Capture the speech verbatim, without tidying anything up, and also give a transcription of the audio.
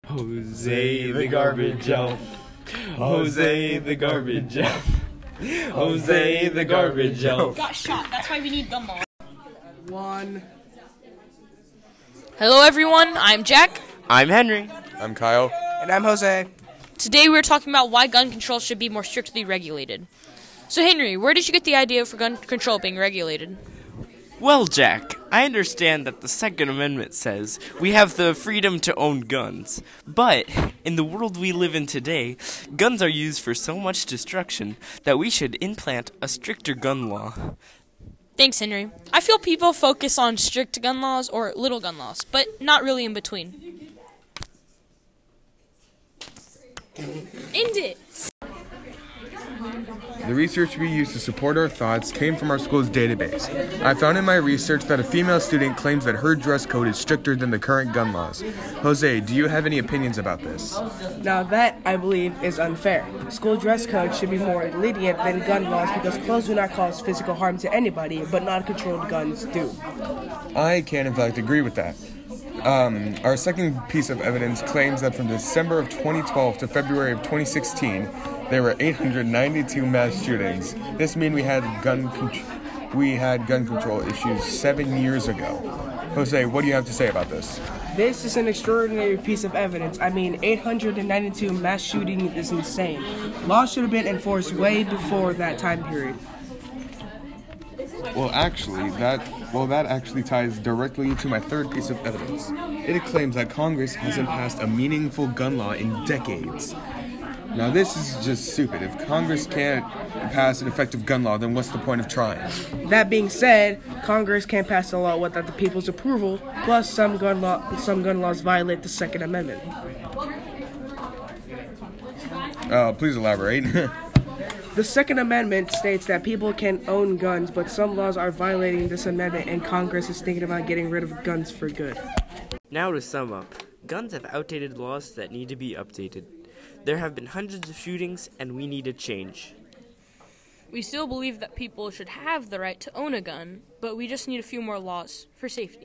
Jose the garbage elf. Jose the garbage elf. Jose the garbage elf. Got shot. That's why we need gun laws. One. Hello, everyone. I'm Jack. I'm Henry. I'm Kyle. And I'm Jose. Today we're talking about why gun control should be more strictly regulated. So, Henry, where did you get the idea for gun control being regulated? Well, Jack, I understand that the Second Amendment says we have the freedom to own guns. But in the world we live in today, guns are used for so much destruction that we should implant a stricter gun law. Thanks, Henry. I feel people focus on strict gun laws or little gun laws, but not really in between. End it! The research we used to support our thoughts came from our school's database. I found in my research that a female student claims that her dress code is stricter than the current gun laws. Jose, do you have any opinions about this? Now that, I believe, is unfair. School dress code should be more lenient than gun laws because clothes do not cause physical harm to anybody, but non-controlled guns do. I can, in fact, agree with that. Um, our second piece of evidence claims that from December of twenty twelve to February of twenty sixteen, there were eight hundred ninety-two mass shootings. This means we had gun con- we had gun control issues seven years ago. Jose, what do you have to say about this? This is an extraordinary piece of evidence. I mean, eight hundred ninety-two mass shooting is insane. Laws should have been enforced way before that time period. Well, actually, that well, that actually ties directly to my third piece of evidence. It claims that Congress hasn't passed a meaningful gun law in decades. Now, this is just stupid. If Congress can't pass an effective gun law, then what's the point of trying? That being said, Congress can't pass a law without the people's approval. Plus, some gun law, some gun laws violate the Second Amendment. Uh, please elaborate. The Second Amendment states that people can own guns, but some laws are violating this amendment, and Congress is thinking about getting rid of guns for good. Now to sum up, guns have outdated laws that need to be updated. There have been hundreds of shootings, and we need a change. We still believe that people should have the right to own a gun, but we just need a few more laws for safety.